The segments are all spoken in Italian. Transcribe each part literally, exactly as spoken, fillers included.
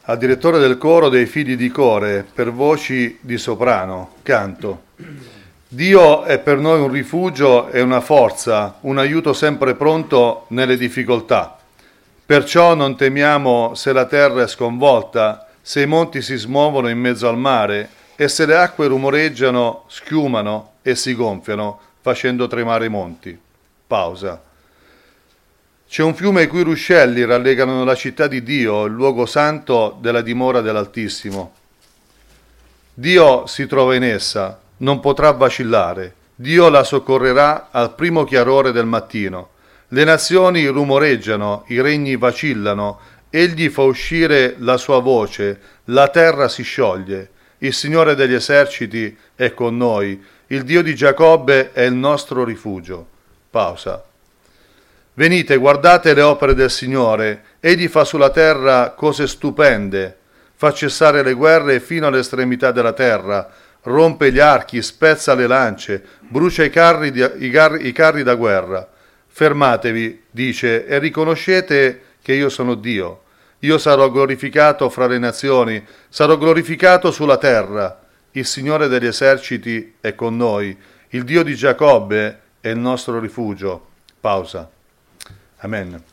Al direttore del coro dei figli di Core, per voci di soprano, canto. Dio è per noi un rifugio e una forza, un aiuto sempre pronto nelle difficoltà. Perciò non temiamo se la terra è sconvolta, se i monti si smuovono in mezzo al mare e se le acque rumoreggiano, schiumano e si gonfiano, facendo tremare i monti. Pausa. C'è un fiume i cui ruscelli rallegano la città di Dio, il luogo santo della dimora dell'Altissimo. Dio si trova in essa, non potrà vacillare. Dio la soccorrerà al primo chiarore del mattino. Le nazioni rumoreggiano, i regni vacillano, egli fa uscire la sua voce, la terra si scioglie. Il Signore degli eserciti è con noi, il Dio di Giacobbe è il nostro rifugio. Pausa. Venite, guardate le opere del Signore, egli fa sulla terra cose stupende, fa cessare le guerre fino all'estremità della terra, rompe gli archi, spezza le lance, brucia i carri, di, i, carri, i carri da guerra. Fermatevi, dice, e riconoscete che io sono Dio. Io sarò glorificato fra le nazioni, sarò glorificato sulla terra. Il Signore degli eserciti è con noi, il Dio di Giacobbe è il nostro rifugio. Pausa. Amen.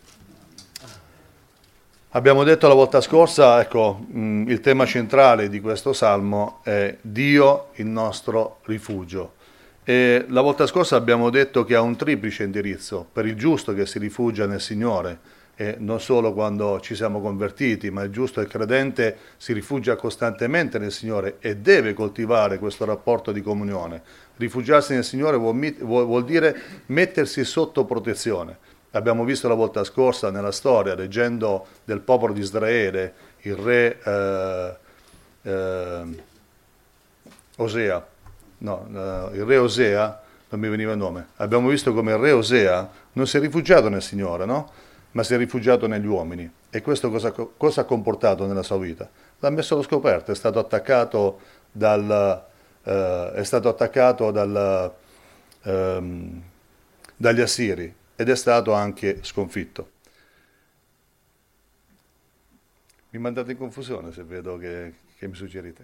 Abbiamo detto la volta scorsa, ecco, mh, il tema centrale di questo salmo è Dio il nostro rifugio. E la volta scorsa abbiamo detto che ha un triplice indirizzo, per il giusto che si rifugia nel Signore, e non solo quando ci siamo convertiti, ma il giusto e il credente si rifugia costantemente nel Signore e deve coltivare questo rapporto di comunione. Rifugiarsi nel Signore vuol, vuol, vuol dire mettersi sotto protezione. Abbiamo visto la volta scorsa nella storia, leggendo del popolo di Israele, il re eh, eh, Osea, no, eh, il re Osea, non mi veniva il nome, abbiamo visto come il re Osea non si è rifugiato nel Signore, no? Ma si è rifugiato negli uomini. E questo cosa, cosa ha comportato nella sua vita? L'ha messo allo scoperto, è stato attaccato dal, eh, è stato attaccato dal, ehm, dagli Assiri, ed è stato anche sconfitto. Mi mandate in confusione se vedo che, che mi suggerite.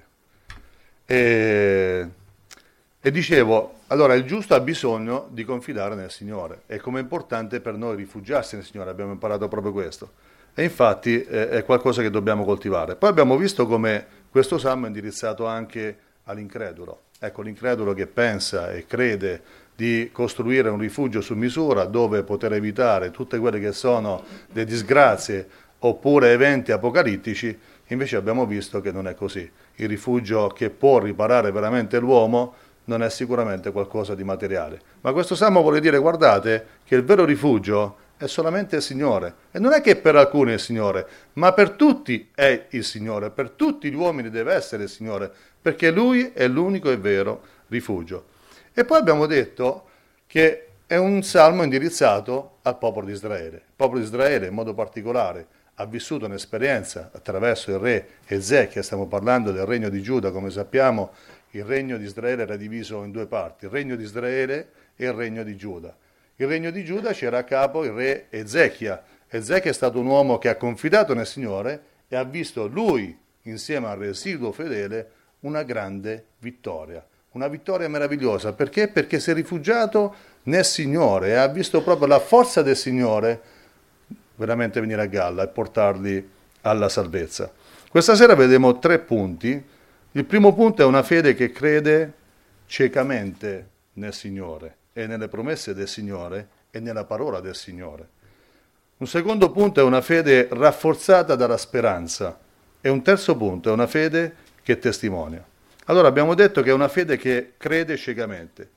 E, e dicevo, allora il giusto ha bisogno di confidare nel Signore e come è importante per noi rifugiarsi nel Signore, abbiamo imparato proprio questo. E infatti eh, è qualcosa che dobbiamo coltivare. Poi abbiamo visto come questo salmo è indirizzato anche all'incredulo. Ecco, l'incredulo che pensa e crede di costruire un rifugio su misura dove poter evitare tutte quelle che sono le disgrazie oppure eventi apocalittici, invece abbiamo visto che non è così. Il rifugio che può riparare veramente l'uomo non è sicuramente qualcosa di materiale. Ma questo salmo vuole dire, guardate, che il vero rifugio è solamente il Signore. E non è che per alcuni è il Signore, ma per tutti è il Signore, per tutti gli uomini deve essere il Signore, perché Lui è l'unico e vero rifugio. E poi abbiamo detto che è un salmo indirizzato al popolo di Israele. Il popolo di Israele in modo particolare ha vissuto un'esperienza attraverso il re Ezechia, stiamo parlando del regno di Giuda, come sappiamo il regno di Israele era diviso in due parti, il regno di Israele e il regno di Giuda. Il regno di Giuda c'era a capo il re Ezechia. Ezechia è stato un uomo che ha confidato nel Signore e ha visto lui, insieme al residuo fedele, una grande vittoria. Una vittoria meravigliosa, perché? Perché si è rifugiato nel Signore e ha visto proprio la forza del Signore veramente venire a galla e portarli alla salvezza. Questa sera vedremo tre punti. Il primo punto è una fede che crede ciecamente nel Signore e nelle promesse del Signore e nella parola del Signore. Un secondo punto è una fede rafforzata dalla speranza e un terzo punto è una fede che testimonia. Allora abbiamo detto che è una fede che crede ciecamente.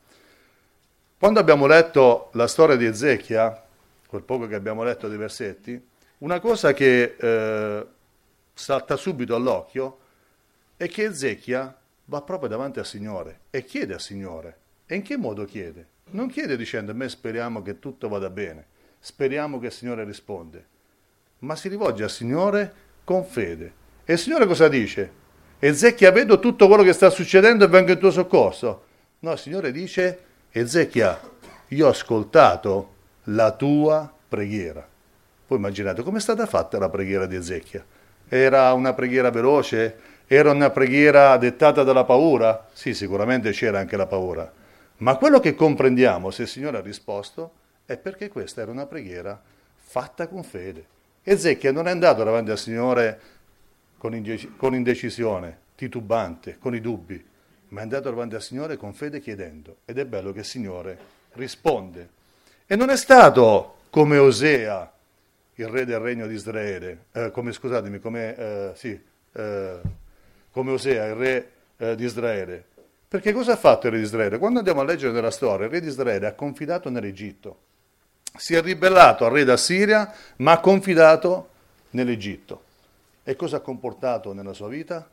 Quando abbiamo letto la storia di Ezechia, quel poco che abbiamo letto dei versetti, una cosa che eh, salta subito all'occhio è che Ezechia va proprio davanti al Signore e chiede al Signore. E in che modo chiede? Non chiede dicendo, a me speriamo che tutto vada bene, speriamo che il Signore risponde, ma si rivolge al Signore con fede. E il Signore cosa dice? Ezechia, vedo tutto quello che sta succedendo e vengo in tuo soccorso. No, il Signore dice, Ezechia, io ho ascoltato la tua preghiera. Voi immaginate com'è stata fatta la preghiera di Ezechia. Era una preghiera veloce? Era una preghiera dettata dalla paura? Sì, sicuramente c'era anche la paura. Ma quello che comprendiamo, se il Signore ha risposto, è perché questa era una preghiera fatta con fede. Ezechia non è andato davanti al Signore con, inde- con indecisione, titubante, con i dubbi, ma è andato davanti al Signore con fede chiedendo. Ed è bello che il Signore risponde. E non è stato come Osea, il re del regno di Israele, eh, come, scusatemi, come, eh, sì, eh, come Osea, il re eh, di Israele. Perché cosa ha fatto il re di Israele? Quando andiamo a leggere nella storia, il re di Israele ha confidato nell'Egitto. Si è ribellato al re d'Assiria, ma ha confidato nell'Egitto. E cosa ha comportato nella sua vita?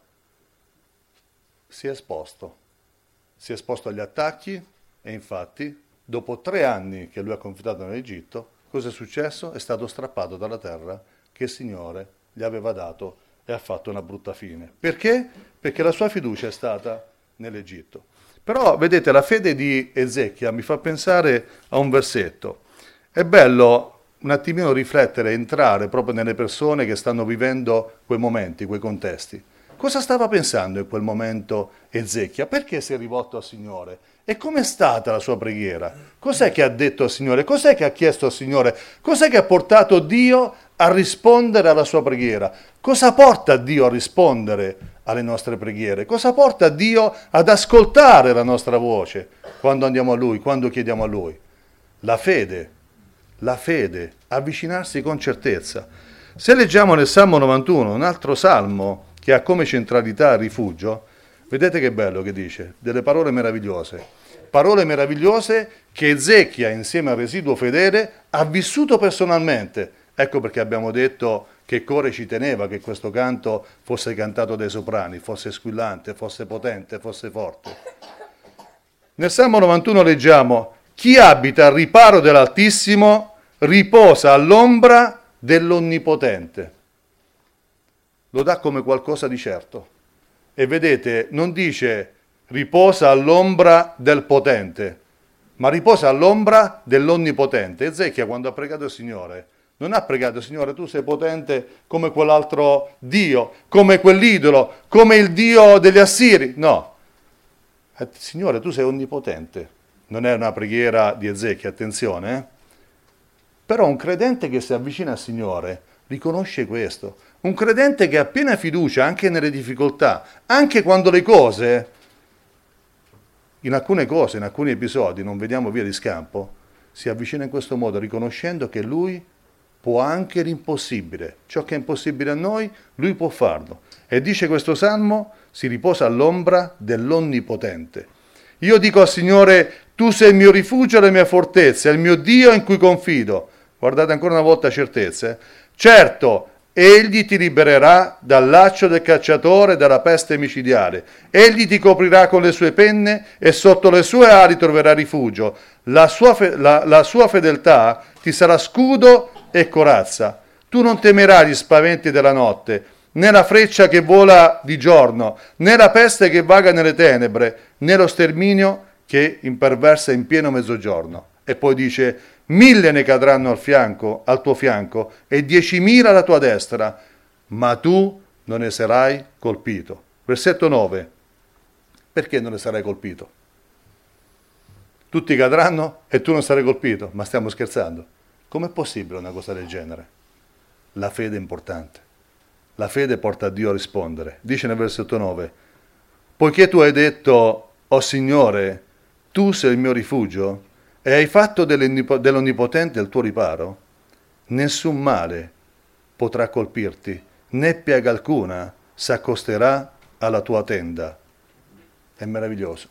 Si è esposto. Si è esposto agli attacchi e infatti, dopo tre anni che lui ha confidato nell'Egitto, cosa è successo? È stato strappato dalla terra che il Signore gli aveva dato e ha fatto una brutta fine. Perché? Perché la sua fiducia è stata nell'Egitto. Però, vedete, la fede di Ezechia mi fa pensare a un versetto. È bello un attimino riflettere, entrare proprio nelle persone che stanno vivendo quei momenti, quei contesti. Cosa stava pensando in quel momento Ezechia? Perché si è rivolto al Signore? E com'è stata la sua preghiera? Cos'è che ha detto al Signore? Cos'è che ha chiesto al Signore? Cos'è che ha portato Dio a rispondere alla sua preghiera? Cosa porta Dio a rispondere alle nostre preghiere? Cosa porta Dio ad ascoltare la nostra voce quando andiamo a Lui, quando chiediamo a Lui? La fede, la fede, avvicinarsi con certezza. Se leggiamo nel Salmo novantuno, un altro salmo che ha come centralità il rifugio, vedete che bello che dice, delle parole meravigliose. Parole meravigliose che Ezechia, insieme al residuo fedele, ha vissuto personalmente. Ecco perché abbiamo detto che Core ci teneva che questo canto fosse cantato dai soprani, fosse squillante, fosse potente, fosse forte. Nel Salmo novantuno leggiamo: chi abita al riparo dell'Altissimo riposa all'ombra dell'Onnipotente. Lo dà come qualcosa di certo. E vedete, non dice riposa all'ombra del potente, ma riposa all'ombra dell'Onnipotente. Ezechia, quando ha pregato il Signore, non ha pregato: Signore, tu sei potente come quell'altro Dio, come quell'idolo, come il Dio degli Assiri. No. Signore, tu sei onnipotente. Non è una preghiera di Ezechia, attenzione. Eh? Però un credente che si avvicina al Signore riconosce questo. Un credente che ha piena fiducia anche nelle difficoltà, anche quando le cose, in alcune cose, in alcuni episodi, non vediamo via di scampo, si avvicina in questo modo, riconoscendo che Lui può anche l'impossibile. Ciò che è impossibile a noi, Lui può farlo. E dice questo Salmo, si riposa all'ombra dell'Onnipotente. Io dico al Signore, tu sei il mio rifugio e la mia fortezza, il mio Dio in cui confido. Guardate ancora una volta certezze. Certo, Egli ti libererà dal laccio del cacciatore e dalla peste micidiale. Egli ti coprirà con le sue penne e sotto le sue ali troverai rifugio. La sua, fe- la, la sua fedeltà ti sarà scudo e corazza. Tu non temerai gli spaventi della notte, né la freccia che vola di giorno, né la peste che vaga nelle tenebre, né lo sterminio che imperversa in pieno mezzogiorno. E poi dice: mille ne cadranno al fianco, al tuo fianco, e diecimila alla tua destra, ma tu non ne sarai colpito. Versetto nove. Perché non ne sarai colpito? Tutti cadranno e tu non sarai colpito? Ma stiamo scherzando? Com'è possibile una cosa del genere? La fede è importante. La fede porta a Dio a rispondere. Dice nel versetto nove: poiché tu hai detto, o Signore, tu sei il mio rifugio, e hai fatto dell'Onnipotente il tuo riparo, nessun male potrà colpirti, né piaga alcuna s'accosterà alla tua tenda. È meraviglioso.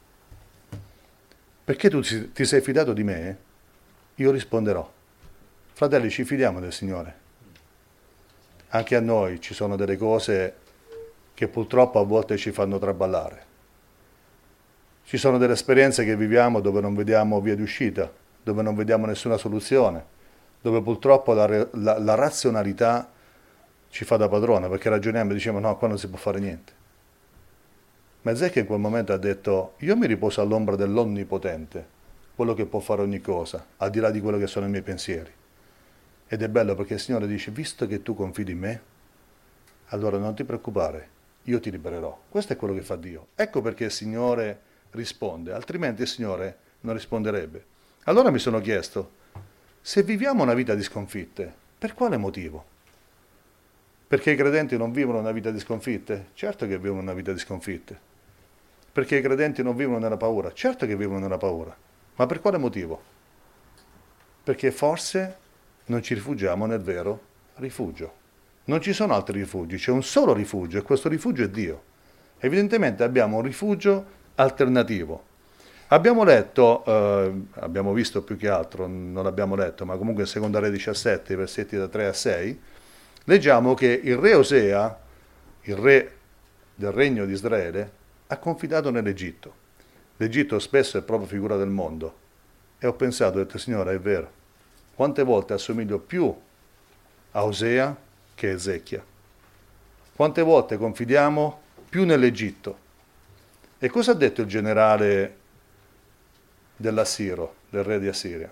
Perché tu ti sei fidato di me? Io risponderò. Fratelli, ci fidiamo del Signore. Anche a noi ci sono delle cose che purtroppo a volte ci fanno traballare. Ci sono delle esperienze che viviamo dove non vediamo via di uscita, dove non vediamo nessuna soluzione, dove purtroppo la, la, la razionalità ci fa da padrona, perché ragioniamo e diciamo no, qua non si può fare niente. Ma Ezechia in quel momento ha detto: io mi riposo all'ombra dell'Onnipotente, quello che può fare ogni cosa, al di là di quello che sono i miei pensieri. Ed è bello perché il Signore dice: visto che tu confidi in me, allora non ti preoccupare, io ti libererò. Questo è quello che fa Dio. Ecco perché il Signore risponde, altrimenti il Signore non risponderebbe. Allora mi sono chiesto, se viviamo una vita di sconfitte, per quale motivo? Perché i credenti non vivono una vita di sconfitte? Certo che vivono una vita di sconfitte. Perché i credenti non vivono nella paura? Certo che vivono nella paura. Ma per quale motivo? Perché forse non ci rifugiamo nel vero rifugio. Non ci sono altri rifugi, c'è un solo rifugio e questo rifugio è Dio. Evidentemente abbiamo un rifugio alternativo. Abbiamo letto, eh, abbiamo visto più che altro, non l'abbiamo letto, ma comunque in Seconda Re diciassette, versetti da tre a sei, leggiamo che il re Osea, il re del regno di Israele, ha confidato nell'Egitto. L'Egitto spesso è proprio figura del mondo. E ho pensato, ho detto, Signore, è vero, quante volte assomiglio più a Osea che a Ezechia? Quante volte confidiamo più nell'Egitto? E cosa ha detto il generale dell'Assiro, del re di Assiria?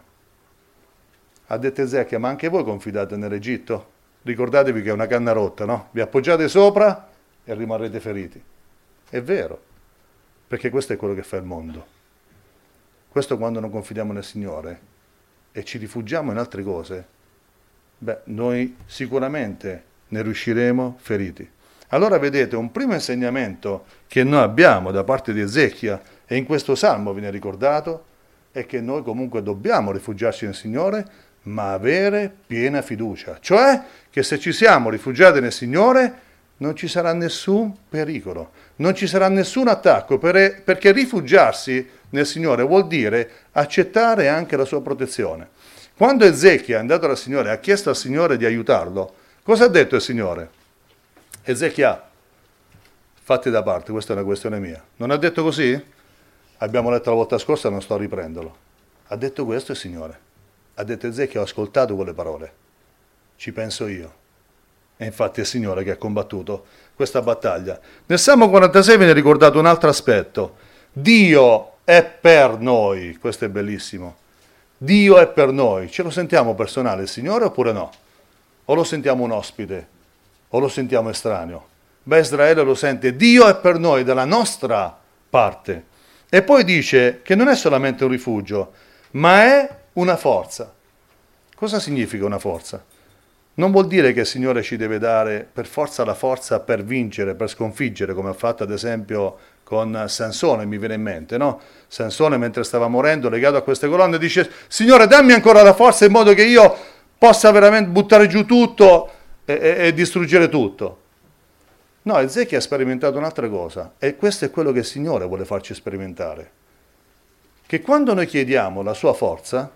Ha detto Ezechia, ma anche voi confidate nell'Egitto? Ricordatevi che è una canna rotta, no? Vi appoggiate sopra e rimarrete feriti. È vero, perché questo è quello che fa il mondo. Questo quando non confidiamo nel Signore e ci rifugiamo in altre cose, beh, noi sicuramente ne riusciremo feriti. Allora vedete, un primo insegnamento che noi abbiamo da parte di Ezechia, e in questo salmo viene ricordato, è che noi comunque dobbiamo rifugiarci nel Signore, ma avere piena fiducia. Cioè che se ci siamo rifugiati nel Signore non ci sarà nessun pericolo, non ci sarà nessun attacco, perché rifugiarsi nel Signore vuol dire accettare anche la sua protezione. Quando Ezechia è andato dal Signore e ha chiesto al Signore di aiutarlo, cosa ha detto il Signore? Ezechia, fatti da parte, questa è una questione mia. Non ha detto così? Abbiamo letto la volta scorsa, non sto a riprenderlo. Ha detto questo il Signore. Ha detto Ezechia, ho ascoltato quelle parole. Ci penso io. E infatti è il Signore che ha combattuto questa battaglia. Nel Salmo quarantasei viene ricordato un altro aspetto. Dio è per noi. Questo è bellissimo. Dio è per noi. Ce lo sentiamo personale il Signore oppure no? O lo sentiamo un ospite? O lo sentiamo estraneo? Beh, Israele lo sente. Dio è per noi, dalla nostra parte. E poi dice che non è solamente un rifugio, ma è una forza. Cosa significa una forza? Non vuol dire che il Signore ci deve dare per forza la forza per vincere, per sconfiggere, come ha fatto ad esempio con Sansone, mi viene in mente, no? Sansone mentre stava morendo, legato a queste colonne, dice, Signore dammi ancora la forza in modo che io possa veramente buttare giù tutto e, e, e distruggere tutto. No, Ezechia ha sperimentato un'altra cosa, e questo è quello che il Signore vuole farci sperimentare. Che quando noi chiediamo la sua forza,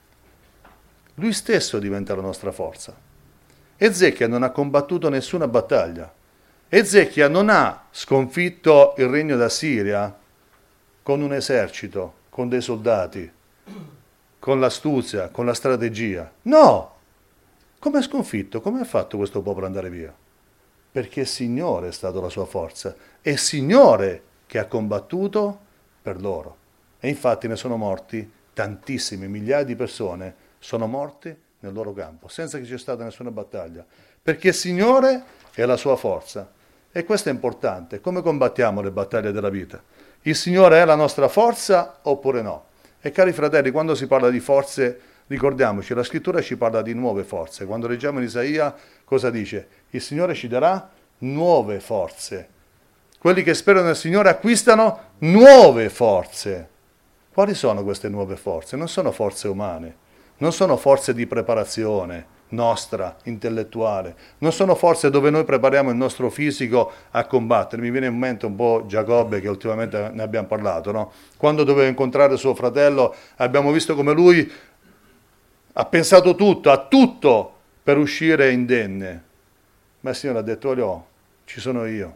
Lui stesso diventa la nostra forza. Ezechia non ha combattuto nessuna battaglia. Ezechia non ha sconfitto il regno d'Assiria con un esercito, con dei soldati, con l'astuzia, con la strategia. No! Come ha sconfitto? Come ha fatto questo popolo andare via? Perché il Signore è stato la sua forza. È il Signore che ha combattuto per loro. E infatti ne sono morti tantissimi, migliaia di persone sono morte nel loro campo, senza che ci sia stata nessuna battaglia. Perché il Signore è la sua forza. E questo è importante. Come combattiamo le battaglie della vita? Il Signore è la nostra forza oppure no? E cari fratelli, quando si parla di forze, ricordiamoci, la scrittura ci parla di nuove forze. Quando leggiamo in Isaia, cosa dice? Il Signore ci darà nuove forze. Quelli che sperano nel Signore acquistano nuove forze. Quali sono queste nuove forze? Non sono forze umane, non sono forze di preparazione nostra, intellettuale, non sono forze dove noi prepariamo il nostro fisico a combattere. Mi viene in mente un po' Giacobbe, che ultimamente ne abbiamo parlato, no? Quando doveva incontrare suo fratello, abbiamo visto come lui ha pensato tutto, a tutto per uscire indenne. Ma il Signore ha detto, oh, ci sono io.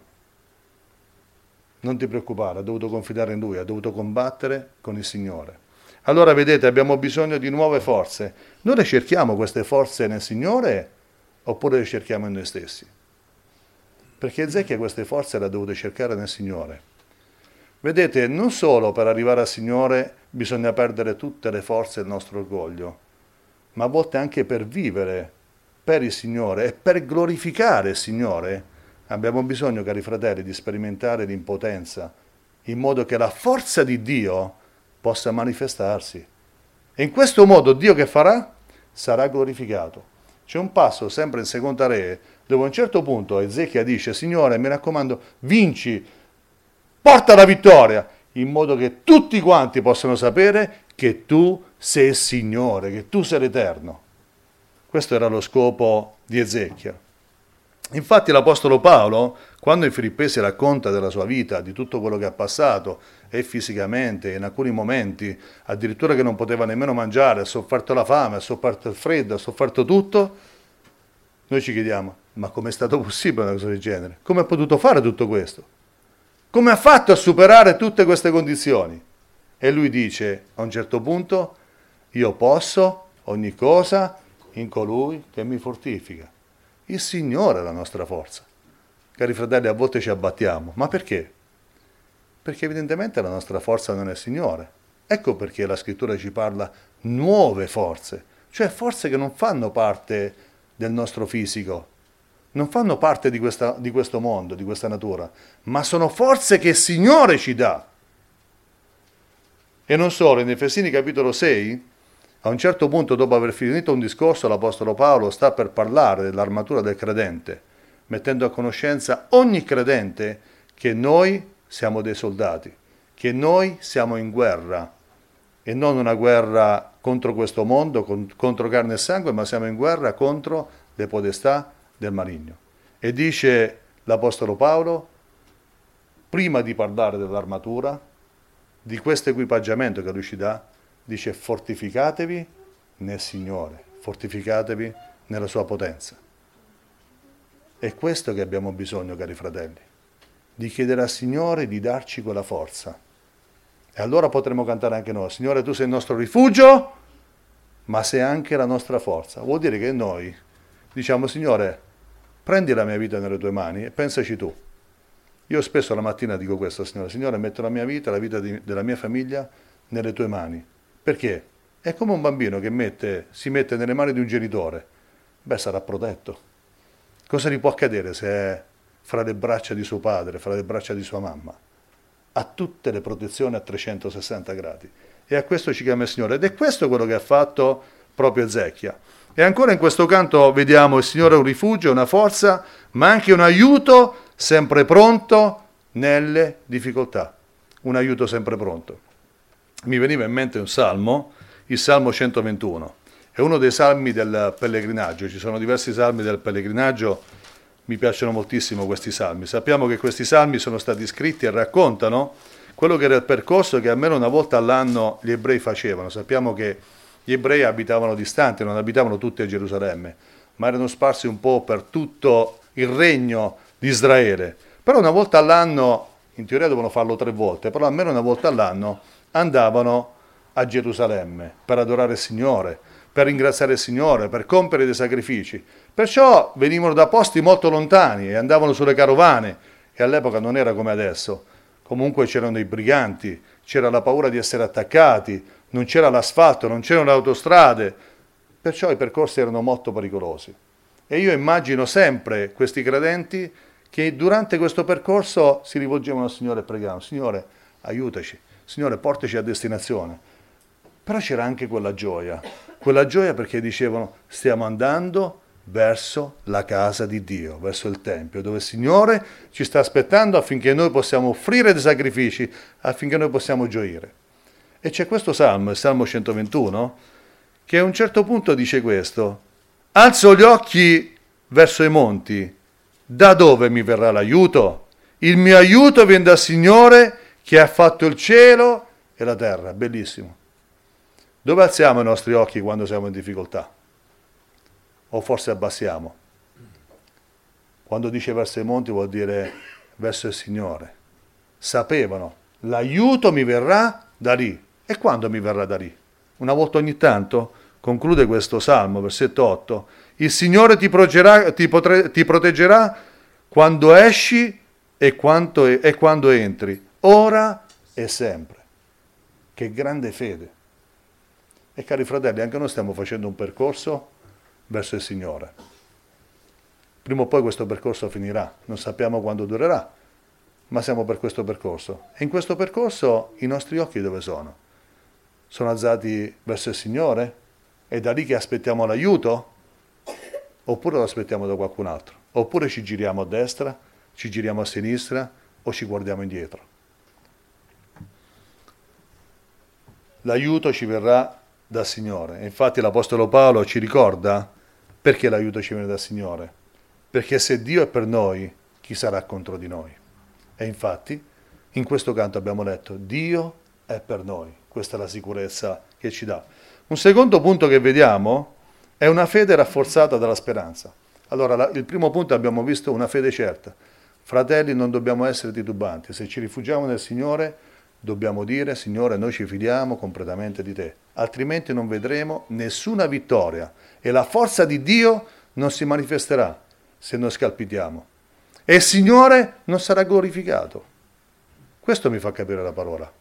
Non ti preoccupare, ha dovuto confidare in Lui, ha dovuto combattere con il Signore. Allora vedete, abbiamo bisogno di nuove forze. Noi le cerchiamo queste forze nel Signore oppure le cerchiamo in noi stessi? Perché Ezechia queste forze le ha dovute cercare nel Signore. Vedete, non solo per arrivare al Signore bisogna perdere tutte le forze del nostro orgoglio, ma a volte anche per vivere per il Signore e per glorificare il Signore Abbiamo bisogno, cari fratelli, di sperimentare l'impotenza, in modo che la forza di Dio possa manifestarsi. E in questo modo Dio che farà? Sarà glorificato. C'è un passo sempre in Seconda Re, dove a un certo punto Ezechia dice: Signore, mi raccomando, vinci, porta la vittoria, in modo che tutti quanti possano sapere che tu sei il Signore, che tu sei l'Eterno. Questo era lo scopo di Ezechia. Infatti l'Apostolo Paolo, quando in Filippesi racconta della sua vita, di tutto quello che ha passato, e fisicamente, in alcuni momenti, addirittura che non poteva nemmeno mangiare, ha sofferto la fame, ha sofferto il freddo, ha sofferto tutto, noi ci chiediamo: ma com'è stato possibile una cosa del genere? Come ha potuto fare tutto questo? Come ha fatto a superare tutte queste condizioni? E lui dice a un certo punto: io posso ogni cosa in colui che mi fortifica. Il Signore è la nostra forza. Cari fratelli, a volte ci abbattiamo. Ma perché? Perché evidentemente la nostra forza non è il Signore. Ecco perché la Scrittura ci parla nuove forze, cioè forze che non fanno parte del nostro fisico, non fanno parte di, questa, di questo mondo, di questa natura, ma sono forze che il Signore ci dà. E non solo, in Efesini capitolo sei, a un certo punto, dopo aver finito un discorso, l'Apostolo Paolo sta per parlare dell'armatura del credente, mettendo a conoscenza ogni credente che noi siamo dei soldati, che noi siamo in guerra, e non una guerra contro questo mondo, contro carne e sangue, ma siamo in guerra contro le potestà del maligno. E dice l'Apostolo Paolo, prima di parlare dell'armatura, di questo equipaggiamento che lui ci dà, dice: fortificatevi nel Signore, fortificatevi nella sua potenza. È questo che abbiamo bisogno, cari fratelli, di chiedere al Signore di darci quella forza. E allora potremo cantare anche noi: Signore, tu sei il nostro rifugio, ma sei anche la nostra forza. Vuol dire che noi diciamo: Signore, prendi la mia vita nelle tue mani e pensaci tu. Io spesso la mattina dico questo, Signore: Signore, metto la mia vita, la vita di, della mia famiglia nelle tue mani. Perché? È come un bambino che mette, si mette nelle mani di un genitore. Beh, sarà protetto. Cosa gli può accadere se è fra le braccia di suo padre, fra le braccia di sua mamma? Ha tutte le protezioni a trecentosessanta gradi. E a questo ci chiama il Signore. Ed è questo quello che ha fatto proprio Ezechia. E ancora in questo canto vediamo: il Signore è un rifugio, una forza, ma anche un aiuto sempre pronto nelle difficoltà. Un aiuto sempre pronto. Mi veniva in mente un salmo, il Salmo centoventuno. È uno dei salmi del pellegrinaggio. Ci sono diversi salmi del pellegrinaggio. Mi piacciono moltissimo questi salmi. Sappiamo che questi salmi sono stati scritti e raccontano quello che era il percorso che almeno una volta all'anno gli ebrei facevano. Sappiamo che gli ebrei abitavano distanti, non abitavano tutti a Gerusalemme, ma erano sparsi un po' per tutto il regno di Israele. Però una volta all'anno, in teoria devono farlo tre volte, però almeno una volta all'anno andavano a Gerusalemme per adorare il Signore, per ringraziare il Signore, per compiere dei sacrifici. Perciò venivano da posti molto lontani e andavano sulle carovane, e all'epoca non era come adesso. Comunque c'erano i briganti, c'era la paura di essere attaccati, non c'era l'asfalto, non c'erano le autostrade, perciò i percorsi erano molto pericolosi. E io immagino sempre questi credenti che durante questo percorso si rivolgevano al Signore e pregavano: Signore, aiutaci, Signore, portaci a destinazione. Però c'era anche quella gioia, quella gioia perché dicevano: stiamo andando verso la casa di Dio, verso il Tempio, dove il Signore ci sta aspettando affinché noi possiamo offrire dei sacrifici, affinché noi possiamo gioire. E c'è questo salmo, il Salmo centoventuno, che a un certo punto dice questo: alzo gli occhi verso i monti, da dove mi verrà l'aiuto? Il mio aiuto viene dal Signore che ha fatto il cielo e la terra. Bellissimo. Dove alziamo i nostri occhi quando siamo in difficoltà? O forse abbassiamo? Quando dice verso i monti vuol dire verso il Signore. Sapevano, l'aiuto mi verrà da lì. E quando mi verrà da lì? Una volta ogni tanto? Conclude questo Salmo, versetto otto. Il Signore ti, proteggerà, ti, potre, ti proteggerà quando esci e, quanto, e quando entri, ora e sempre. Che grande fede. E cari fratelli, anche noi stiamo facendo un percorso verso il Signore. Prima o poi questo percorso finirà, non sappiamo quando durerà, ma siamo per questo percorso. E in questo percorso i nostri occhi dove sono? Sono alzati verso il Signore? È da lì che aspettiamo l'aiuto? Oppure lo aspettiamo da qualcun altro? Oppure ci giriamo a destra, ci giriamo a sinistra o ci guardiamo indietro? L'aiuto ci verrà dal Signore. E infatti l'Apostolo Paolo ci ricorda perché l'aiuto ci viene dal Signore. Perché se Dio è per noi, chi sarà contro di noi? E infatti in questo canto abbiamo letto Dio è per noi. Questa è la sicurezza che ci dà. Un secondo punto che vediamo è una fede rafforzata dalla speranza. Allora, la, il primo punto abbiamo visto una fede certa. Fratelli, non dobbiamo essere titubanti. Se ci rifugiamo nel Signore, dobbiamo dire, Signore, noi ci fidiamo completamente di Te. Altrimenti non vedremo nessuna vittoria e la forza di Dio non si manifesterà se noi scalpitiamo. E il Signore non sarà glorificato. Questo mi fa capire la parola.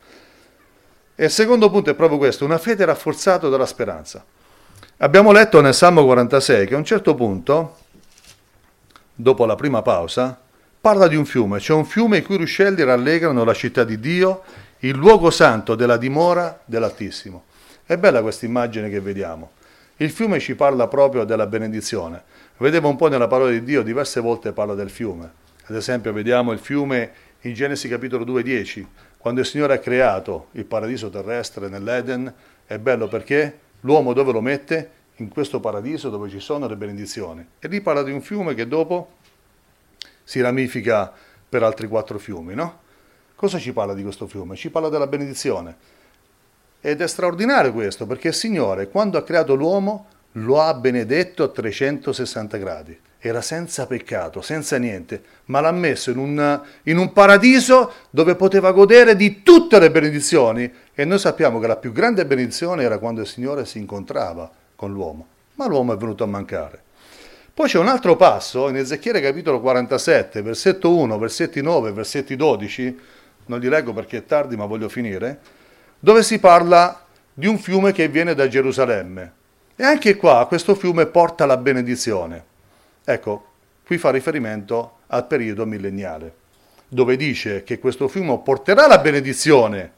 E il secondo punto è proprio questo, una fede rafforzata dalla speranza. Abbiamo letto nel Salmo quarantasei che a un certo punto, dopo la prima pausa, parla di un fiume, c'è un fiume i cui ruscelli rallegrano la città di Dio, il luogo santo della dimora dell'Altissimo. È bella questa immagine che vediamo. Il fiume ci parla proprio della benedizione. Vedevo un po' nella parola di Dio, diverse volte parla del fiume. Ad esempio vediamo il fiume in Genesi capitolo due, dieci, quando il Signore ha creato il paradiso terrestre nell'Eden. È bello perché l'uomo dove lo mette? In questo paradiso dove ci sono le benedizioni. E lì parla di un fiume che dopo si ramifica per altri quattro fiumi, no? Cosa ci parla di questo fiume? Ci parla della benedizione. Ed è straordinario questo, perché il Signore, quando ha creato l'uomo, lo ha benedetto a trecentosessanta gradi. Era senza peccato, senza niente, ma l'ha messo in un, in un paradiso dove poteva godere di tutte le benedizioni. E noi sappiamo che la più grande benedizione era quando il Signore si incontrava con l'uomo. Ma l'uomo è venuto a mancare. Poi c'è un altro passo, in Ezechiele capitolo quarantasette, versetto uno, versetti nove, versetti dodici, non li leggo perché è tardi ma voglio finire, dove si parla di un fiume che viene da Gerusalemme. E anche qua questo fiume porta la benedizione. Ecco, qui fa riferimento al periodo millenniale, dove dice che questo fiume porterà la benedizione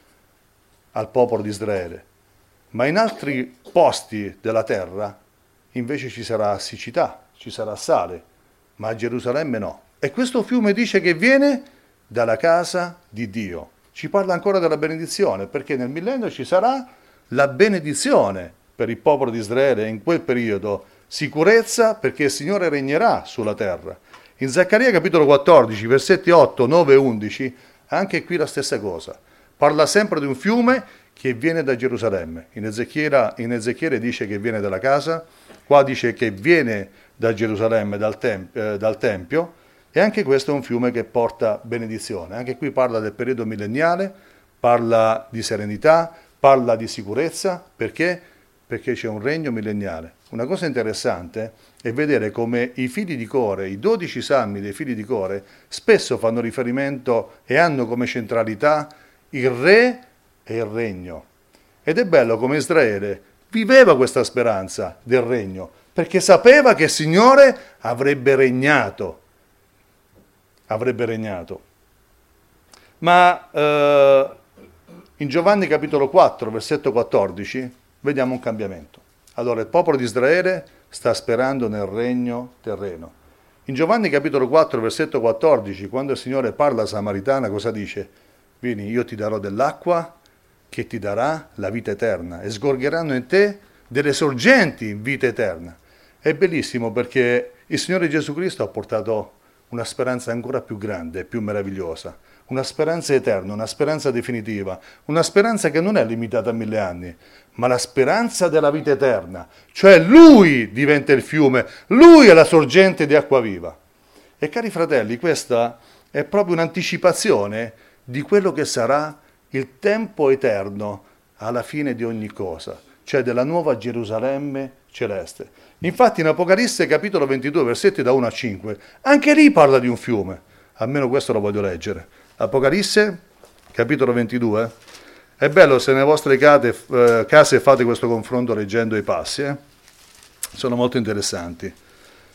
al popolo di Israele, ma in altri posti della terra invece ci sarà siccità, ci sarà sale, ma a Gerusalemme no. E questo fiume dice che viene dalla casa di Dio. Ci parla ancora della benedizione, perché nel millennio ci sarà la benedizione per il popolo di Israele in quel periodo, sicurezza perché il Signore regnerà sulla terra. In Zaccaria capitolo quattordici, versetti otto, nove e undici, anche qui la stessa cosa. Parla sempre di un fiume che viene da Gerusalemme. In Ezechiele, in Ezechiele dice che viene dalla casa, qua dice che viene da Gerusalemme, dal, temp- eh, dal Tempio, e anche questo è un fiume che porta benedizione. Anche qui parla del periodo millenniale, parla di serenità, parla di sicurezza, perché? Perché c'è un regno millenniale. Una cosa interessante è vedere come i figli di Core, i dodici salmi dei figli di Core, spesso fanno riferimento e hanno come centralità il re e il regno. Ed è bello come Israele viveva questa speranza del regno, perché sapeva che il Signore avrebbe regnato. Avrebbe regnato. Ma eh, in Giovanni capitolo quattro, versetto quattordici, vediamo un cambiamento. Allora il popolo di Israele sta sperando nel regno terreno. In Giovanni capitolo quattro, versetto quattordici, quando il Signore parla a Samaritana, cosa dice? Vieni, io ti darò dell'acqua che ti darà la vita eterna e sgorgeranno in te delle sorgenti in vita eterna. È bellissimo perché il Signore Gesù Cristo ha portato una speranza ancora più grande e più meravigliosa, una speranza eterna, una speranza definitiva, una speranza che non è limitata a mille anni, ma la speranza della vita eterna, cioè Lui diventa il fiume, Lui è la sorgente di acqua viva. E cari fratelli, questa è proprio un'anticipazione di quello che sarà il tempo eterno alla fine di ogni cosa, cioè della nuova Gerusalemme celeste. Infatti in Apocalisse capitolo ventidue, versetti da uno a cinque, anche lì parla di un fiume, almeno questo lo voglio leggere. Apocalisse capitolo ventidue, è bello se nelle vostre case, eh, case fate questo confronto leggendo i passi, eh? Sono molto interessanti.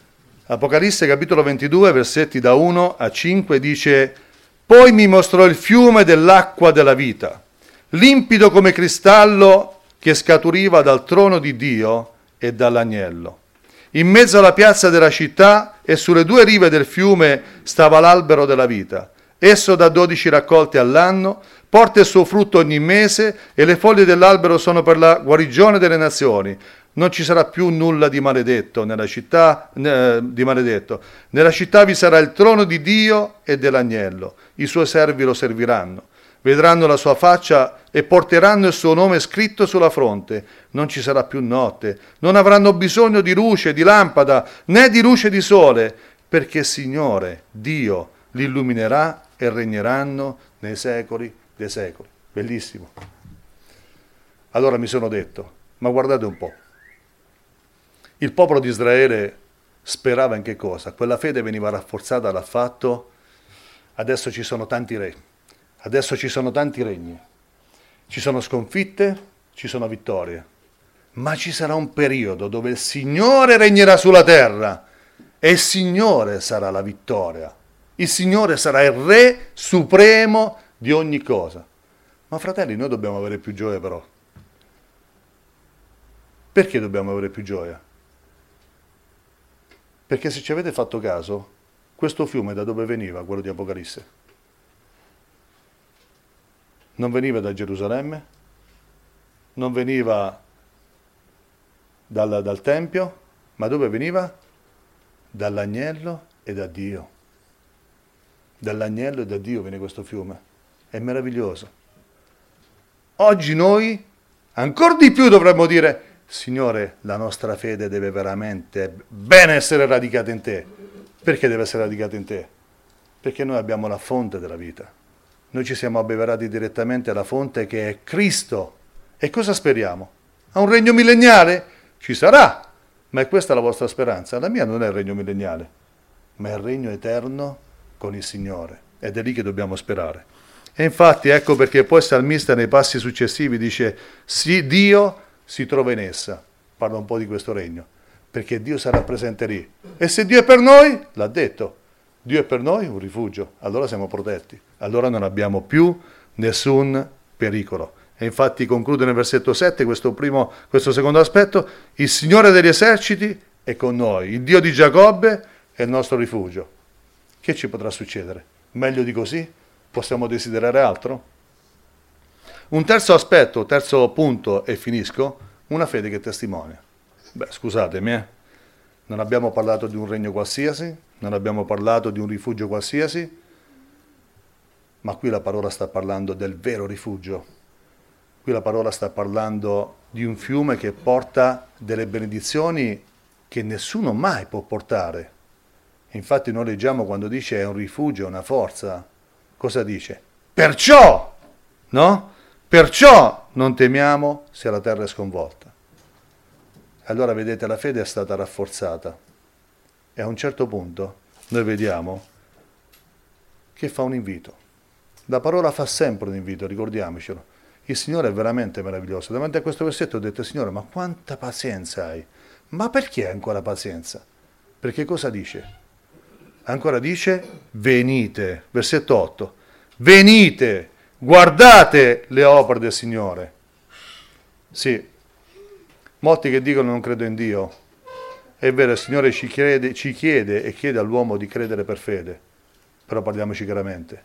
Apocalisse capitolo ventidue, versetti da uno a cinque, dice: «Poi mi mostrò il fiume dell'acqua della vita, limpido come cristallo, che scaturiva dal trono di Dio e dall'agnello. In mezzo alla piazza della città e sulle due rive del fiume stava l'albero della vita. Esso dà dodici raccolte all'anno, porta il suo frutto ogni mese e le foglie dell'albero sono per la guarigione delle nazioni. Non ci sarà più nulla di maledetto nella città, eh, di maledetto. Nella città vi sarà il trono di Dio e dell'agnello. I suoi servi lo serviranno. Vedranno la sua faccia e porteranno il suo nome scritto sulla fronte. Non ci sarà più notte. Non avranno bisogno di luce, di lampada, né di luce di sole, perché il Signore, Dio, li illuminerà e regneranno nei secoli dei secoli». Bellissimo. Allora mi sono detto, ma guardate un po'. Il popolo di Israele sperava in che cosa? Quella fede veniva rafforzata dal fatto: adesso ci sono tanti re, adesso ci sono tanti regni, ci sono sconfitte, ci sono vittorie, ma ci sarà un periodo dove il Signore regnerà sulla terra e il Signore sarà la vittoria, il Signore sarà il Re supremo di ogni cosa. Ma fratelli, noi dobbiamo avere più gioia però. Perché dobbiamo avere più gioia? Perché se ci avete fatto caso, questo fiume da dove veniva, quello di Apocalisse? Non veniva da Gerusalemme, non veniva dal, dal Tempio, ma dove veniva? Dall'agnello e da Dio. Dall'agnello e da Dio viene questo fiume. È meraviglioso. Oggi noi, ancora di più, dovremmo dire: Signore, la nostra fede deve veramente bene essere radicata in te. Perché deve essere radicata in te? Perché noi abbiamo la fonte della vita. Noi ci siamo abbeverati direttamente alla fonte che è Cristo. E cosa speriamo? A un regno millenniale? Ci sarà, ma è questa la vostra speranza? La mia non è il regno millenniale, ma è il regno eterno con il Signore. Ed è lì che dobbiamo sperare. E infatti ecco perché poi il salmista nei passi successivi dice: sì, Dio si trova in essa. Parla un po' di questo regno, perché Dio sarà presente lì. E se Dio è per noi, l'ha detto, Dio è per noi un rifugio, allora siamo protetti, allora non abbiamo più nessun pericolo. E infatti conclude nel versetto sette questo, primo, questo secondo aspetto: il Signore degli eserciti è con noi, il Dio di Giacobbe è il nostro rifugio. Che ci potrà succedere? Meglio di così? Possiamo desiderare altro? Un terzo aspetto, terzo punto, e finisco: una fede che testimonia. Beh, scusatemi, eh? Non abbiamo parlato di un regno qualsiasi, non abbiamo parlato di un rifugio qualsiasi, ma qui la parola sta parlando del vero rifugio. Qui la parola sta parlando di un fiume che porta delle benedizioni che nessuno mai può portare. Infatti noi leggiamo quando dice è un rifugio, una forza. Cosa dice? Perciò, no? Perciò non temiamo se la terra è sconvolta. Allora vedete, la fede è stata rafforzata e a un certo punto noi vediamo che fa un invito. La parola fa sempre un invito, ricordiamocelo. Il Signore è veramente meraviglioso. Davanti a questo versetto ho detto: Signore, ma quanta pazienza hai? Ma perché ancora pazienza? Perché cosa dice? Ancora dice: venite, versetto otto, venite, guardate le opere del Signore. Sì, molti che dicono non credo in Dio. È vero, il Signore ci chiede, ci chiede e chiede all'uomo di credere per fede, però parliamoci chiaramente.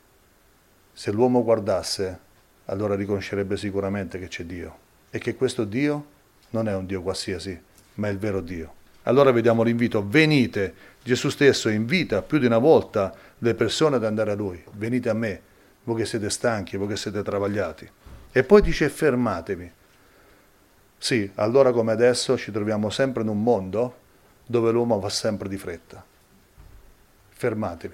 Se l'uomo guardasse, allora riconoscerebbe sicuramente che c'è Dio e che questo Dio non è un Dio qualsiasi, ma è il vero Dio. Allora vediamo l'invito: venite. Gesù stesso invita più di una volta le persone ad andare a Lui. Venite a me, voi che siete stanchi, voi che siete travagliati. E poi dice: fermatevi. Sì, allora come adesso ci troviamo sempre in un mondo dove l'uomo va sempre di fretta. Fermatevi.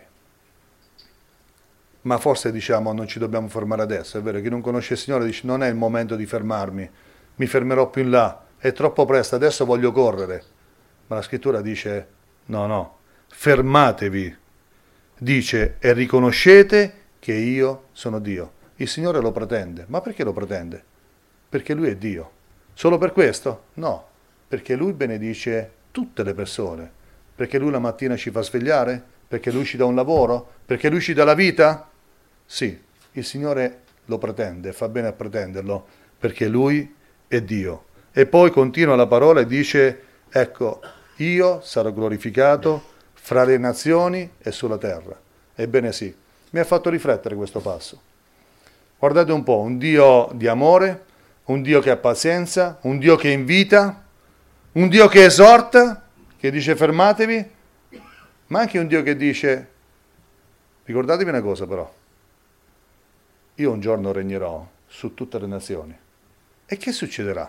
Ma forse diciamo non ci dobbiamo fermare adesso. È vero, chi non conosce il Signore dice: non è il momento di fermarmi, mi fermerò più in là, è troppo presto, adesso voglio correre. Ma la Scrittura dice: no, no, fermatevi, dice, e riconoscete che io sono Dio. Il Signore lo pretende. Ma perché lo pretende? Perché Lui è Dio. Solo per questo? No, perché Lui benedice tutte le persone, Perché Lui la mattina ci fa svegliare? Perché Lui ci dà un lavoro? Perché Lui ci dà la vita? Sì, il Signore lo pretende, fa bene a pretenderlo, perché Lui è Dio. E poi continua la parola e dice, ecco, io sarò glorificato fra le nazioni e sulla terra. Ebbene sì, mi ha fatto riflettere questo passo. Guardate un po', un Dio di amore, un Dio che ha pazienza, un Dio che invita, un Dio che esorta, che dice fermatevi, ma anche un Dio che dice, ricordatevi una cosa però, io un giorno regnerò su tutte le nazioni. E che succederà?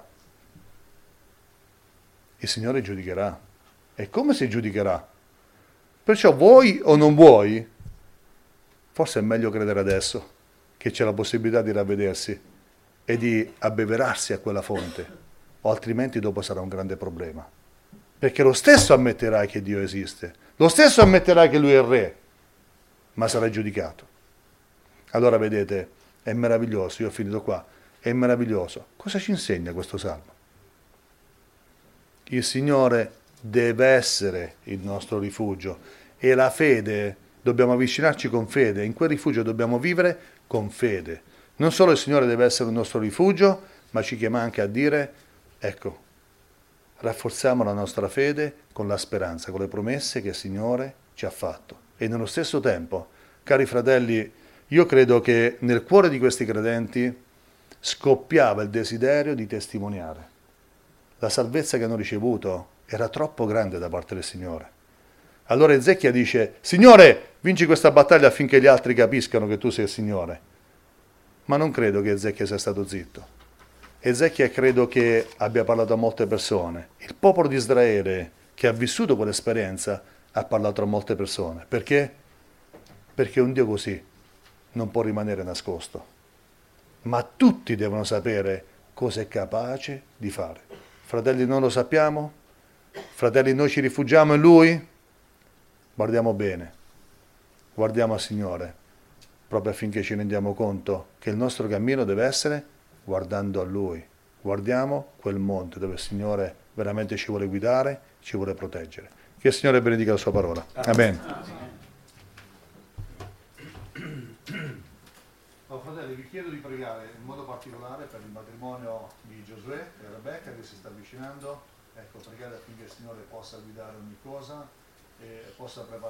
Il Signore giudicherà. E come si giudicherà? Perciò vuoi o non vuoi, forse è meglio credere adesso che c'è la possibilità di ravvedersi e di abbeverarsi a quella fonte, o altrimenti dopo sarà un grande problema. Perché lo stesso ammetterai che Dio esiste, lo stesso ammetterai che Lui è il Re, ma sarai giudicato. Allora vedete, è meraviglioso, io ho finito qua, è meraviglioso. Cosa ci insegna questo salmo? Il Signore deve essere il nostro rifugio e la fede, dobbiamo avvicinarci con fede, in quel rifugio dobbiamo vivere con fede. Non solo il Signore deve essere il nostro rifugio, ma ci chiama anche a dire, ecco, rafforziamo la nostra fede con la speranza, con le promesse che il Signore ci ha fatto. E nello stesso tempo, cari fratelli, io credo che nel cuore di questi credenti scoppiava il desiderio di testimoniare. La salvezza che hanno ricevuto era troppo grande da parte del Signore. Allora Ezechia dice, Signore, vinci questa battaglia affinché gli altri capiscano che tu sei il Signore. Ma non credo che Ezechia sia stato zitto. Ezechia credo che abbia parlato a molte persone. Il popolo di Israele, che ha vissuto quell'esperienza, ha parlato a molte persone. Perché? Perché un Dio così non può rimanere nascosto. Ma tutti devono sapere cosa è capace di fare. Fratelli, non lo sappiamo? Fratelli, noi ci rifugiamo in Lui? Guardiamo bene, guardiamo al Signore, proprio affinché ci rendiamo conto che il nostro cammino deve essere guardando a Lui. Guardiamo quel monte dove il Signore veramente ci vuole guidare, ci vuole proteggere. Che il Signore benedica la sua parola. Amen. Oh, fratelli, vi chiedo di pregare in modo particolare per il matrimonio di Giosuè e Rebecca che si sta avvicinando. Ecco, pregare affinché il Signore possa guidare ogni cosa e possa preparare